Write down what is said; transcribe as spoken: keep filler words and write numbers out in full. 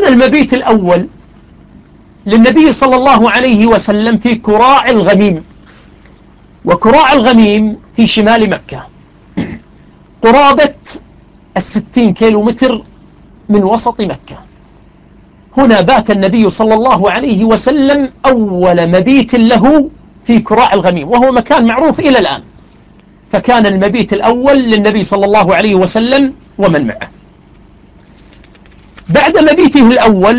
المبيت الأول للنبي صلى الله عليه وسلم في كراع الغميم، وكراع الغميم في شمال مكة قرابة الستين كيلو متر من وسط مكة. هنا بات النبي صلى الله عليه وسلم أول مبيت له في كراع الغميم، وهو مكان معروف إلى الآن، فكان المبيت الأول للنبي صلى الله عليه وسلم ومن معه. بعد مبيته الأول